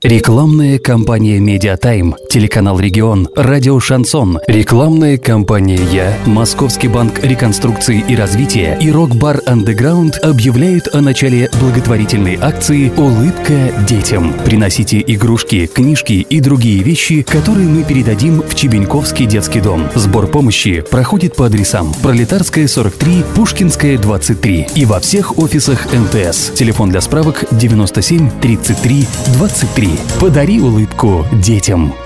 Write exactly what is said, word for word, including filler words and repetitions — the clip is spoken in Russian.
Рекламная кампания «Медиатайм», телеканал «Регион», радио «Шансон», рекламная кампания «Я», Московский банк реконструкции и развития и рок-бар «Андеграунд» объявляют о начале благотворительной акции «Улыбка детям». Приносите игрушки, книжки и другие вещи, которые мы передадим в Чебеньковский детский дом. Сбор помощи проходит по адресам: Пролетарская, сорок три, Пушкинская, двадцать три и во всех офисах эн тэ эс. Телефон для справок девяносто семь тридцать три двадцать три. Подари улыбку детям.